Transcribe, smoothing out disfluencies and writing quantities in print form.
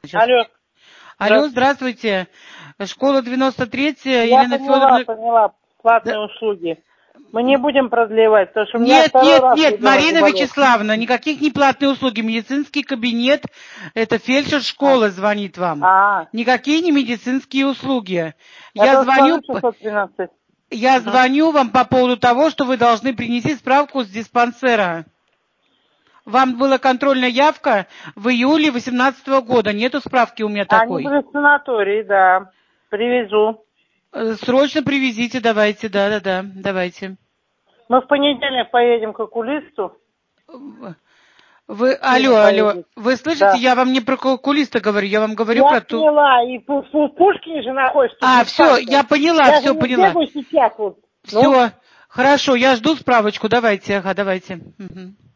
Сейчас. Алло. Алло, здравствуйте. Школа 93-я, Я Елена Федоровна. поняла. Платные услуги. Мы не будем продлевать, потому что у меня Нет, Марина Вячеславовна, никаких не платные услуги. Медицинский кабинет, это фельдшер школы звонит вам. Никакие не медицинские услуги. Я звоню вам по поводу того, что вы должны принести справку с диспансера. Вам была контрольная явка в июле 2018 года. Нету справки у меня такой. Они были в санатории, да. Привезу. Срочно привезите, давайте, давайте. Мы в понедельник поедем к окулисту. Алло, вы слышите, да. Я вам не про окулиста говорю, я вам говорю про ту... Я поняла, и в Пушкине же находится. Все, я поняла, я все поняла. Сейчас, вот. Все, хорошо, я жду справочку, давайте, давайте. Угу.